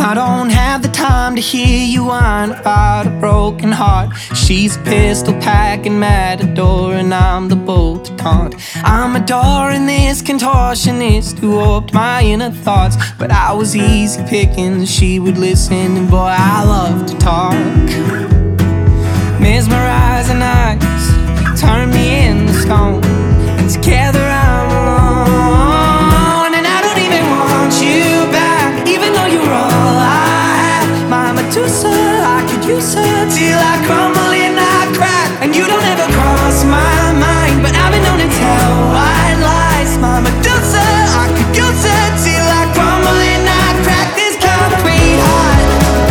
I don't have the time to hear you whine about a broken heart. She's a pistol packing matador, and I'm the bull to taunt. I'm adoring this contortionist who warped my inner thoughts, but I was easy picking, she would listen, and boy, I love to talk. Mesmerizing eyes turn me into stone, and together I'm alone. And I don't even want you back, even though you're all I have. My Medusa, I could use her till I crumble and I crack. And you don't ever cross my mind, but I've been known to tell white lies. My Medusa, I could use her till I crumble and I crack. This concrete heart,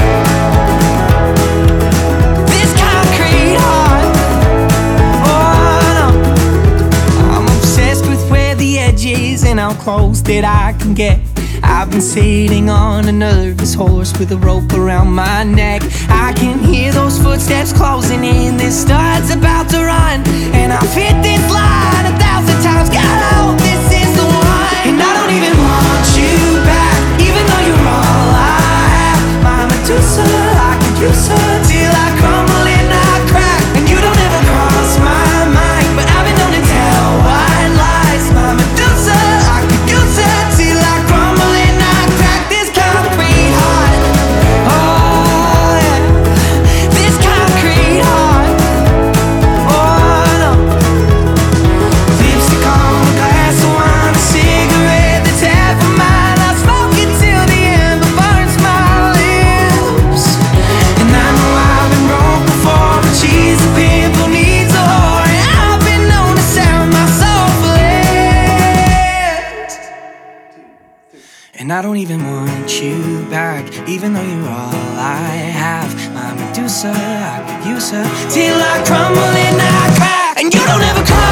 this concrete heart. Oh no, I'm obsessed with where the edge is and how close that I can get. I've been sitting on a nervous horse with a rope around my neck. I can hear those footsteps closing in, this star's about to run, and I've hit this line 1,000 times. God, I hope this is the one. And I don't even want you back, even though you're all I have. My Medusa, I could use her till I crumble and I crack. And you don't ever cross my mind, but I've been known to tell white lies. My Medusa, I could use her till I crumble and I crack. This concrete heart, oh yeah, this concrete heart, oh no. Lipstick on a glass of wine, a cigarette that's half of mine. I smoke it till the ember burns my lips. And I know I've been broke before, but she's a pimple, needs a whore, and I've been known to sell my soul for less. And I don't even want you back, even though you're all I have. My Medusa, I could use her till I crumble and I crack. And you don't ever cry.